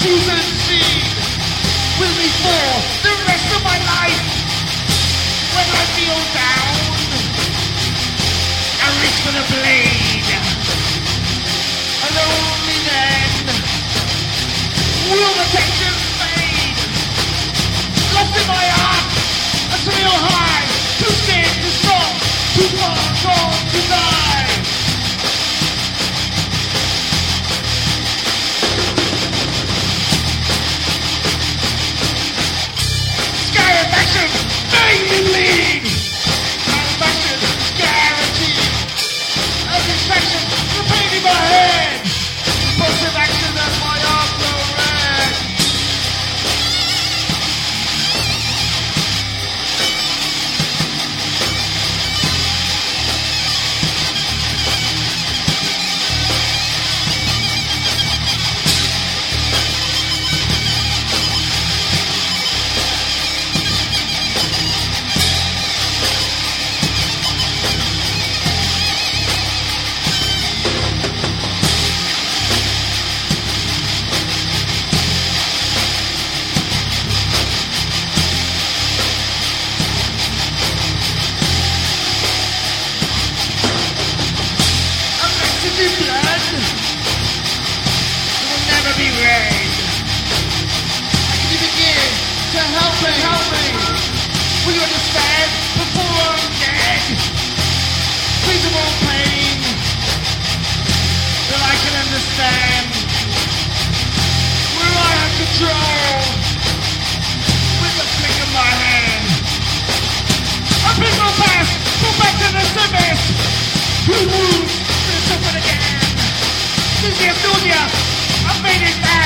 Susan Seed with me for the rest of my life. When I feel down, I reach for the blade. And only then will the tension fade. Lost in my heart, a real high, too scared to stop, too far gone to die. Sky affection, made me bleed. Affection, guaranteed. Every section, the pain in my head. Impulsive action as my arms go red. Will you understand before I'm dead? Feasible pain that I can understand. Where I have control with the flick of my hand. A people pass, go back to the service. Who moves to the suffering again? Since the Asturia, I've made it back.